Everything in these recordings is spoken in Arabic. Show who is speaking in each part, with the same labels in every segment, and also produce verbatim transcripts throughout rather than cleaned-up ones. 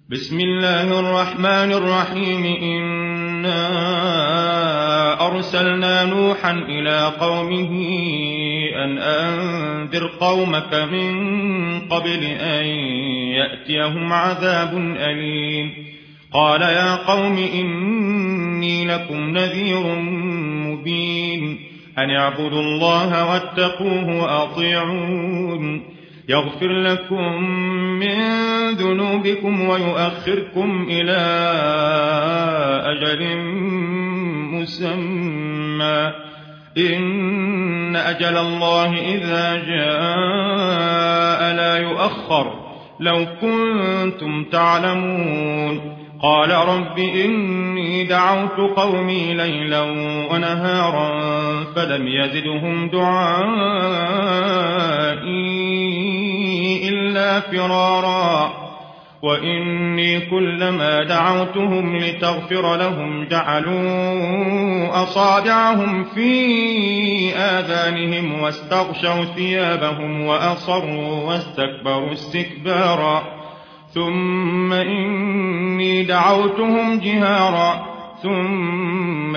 Speaker 1: بسم الله الرحمن الرحيم إنا أرسلنا نوحا إلى قومه أن أنذر قومك من قبل أن يأتيهم عذاب أليم قال يا قوم إني لكم نذير مبين أن اعبدوا الله واتقوه وأطيعون يغفر لكم من ذنوبكم ويؤخركم إلى أجل مسمى إن أجل الله إذا جاء لا يؤخر لو كنتم تعلمون قال رب إني دعوت قومي ليلا ونهارا فلم يزدهم دعائي إلا فرارا وإني كلما دعوتهم لتغفر لهم جعلوا أصابعهم في آذانهم واستغشوا ثيابهم وأصروا واستكبروا استكبارا ثم إني دعوتهم جهارا ثم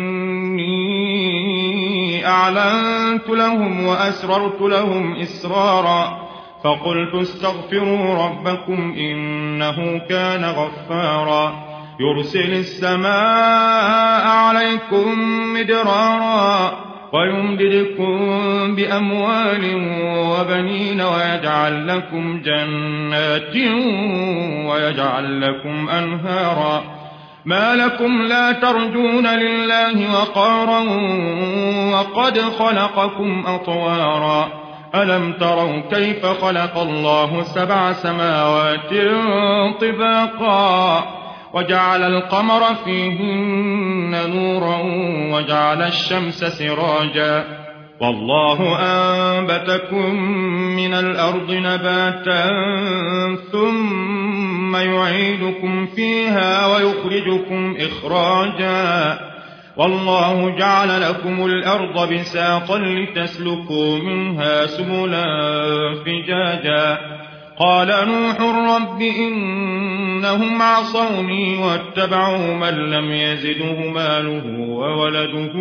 Speaker 1: إني أعلنت لهم وأسررت لهم إسرارا فقلت استغفروا ربكم إنه كان غفارا يرسل السماء عليكم مدرارا ويمددكم بأموال وبنين ويجعل لكم جنات ويجعل لكم أنهارا ما لكم لا ترجون لله وقارا وقد خلقكم أطوارا ألم تروا كيف خلق الله سبع سماوات طباقا وجعل القمر فيهن نورا وجعل الشمس سراجا والله أنبتكم من الأرض نباتا ثم يعيدكم فيها ويخرجكم إخراجا والله جعل لكم الأرض بساطا لتسلكوا منها سبلا فجاجا قال نوح رب إنهم عصوني واتبعوا من لم يزده ماله وولده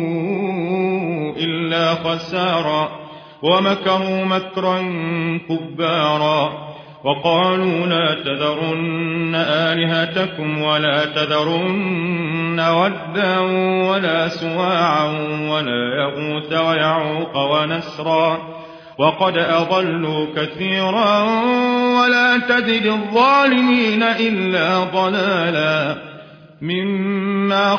Speaker 1: إلا خسارا ومكروا مكرا كبارا وقالوا لا تذرن آلهتكم ولا تذرن ودا ولا سواعا ولا يغوث ويعوق ونسرا وقد أضلوا كثيرا ولا تزد الظالمين إلا ضلالا مما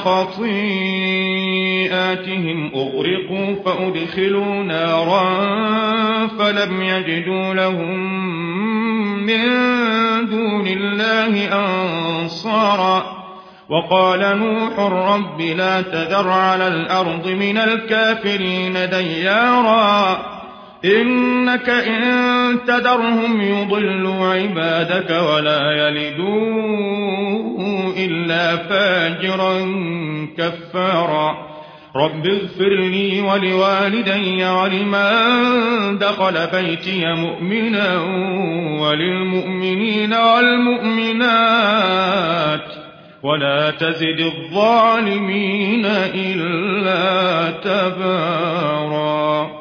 Speaker 1: خطيئاتهم أغرقوا فأدخلوا نارا فلم يجدوا لهم من دون الله أنصارا وقال نوح رب لا تذر على الأرض من الكافرين ديارا إنك إن تذرهم يضلوا عبادك ولا يلدوا إلا فاجرا كفارا رب اغفر لي ولوالدي ولمن دخل بيتي مؤمنا وللمؤمنين والمؤمنات ولا تزد الظالمين إلا تبارا.